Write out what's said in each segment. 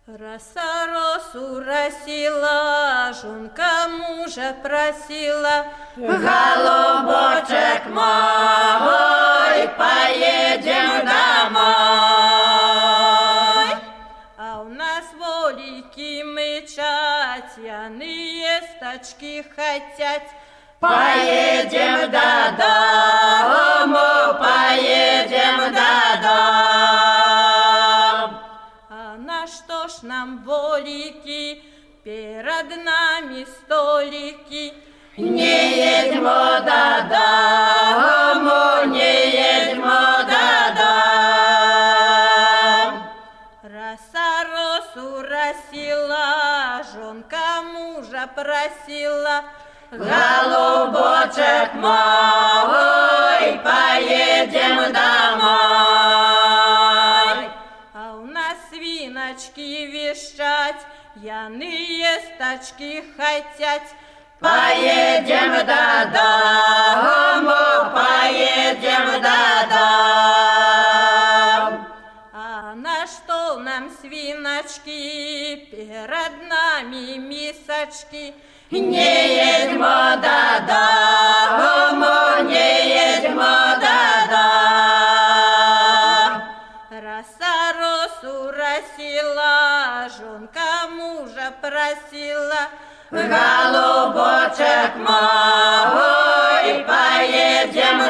Роса росу росила, жонка мужа просила: голубочек мой, поедем домой. А у нас волики мычать, яные стачки хотят. Поедем до дому, поедем до дому. А на что ж нам волики, перед нами столики? Не едьмо до дому, не едьмо до дому. Роса росу росила, жонка мужа просила: голубочек мой, поедем домой. А у нас свиночки вещать, яные стачки хотят. Поедем до дому, поедем до дому. А на что нам свиночки, перед нами мисочки? Не едьмо до дому, не едьмо до дому. Роса росу росила, жонка мужа просила: голубочек мой, поедем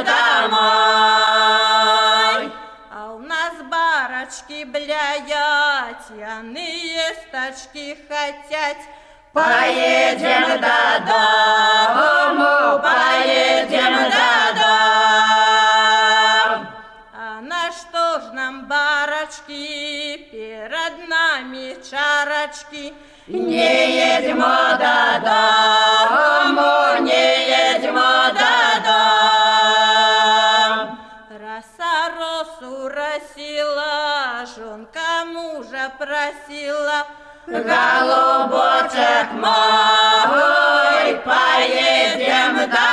домой. А у нас барочки блядят, яные стачки хотят. Поедем до дому, поедем до дому. А на что ж нам барочки, перед нами чарочки? Не едьмо до дому, не едьмо до дому. Роса росу росила, жонка мужа просила: голубочек мой, поедем домой.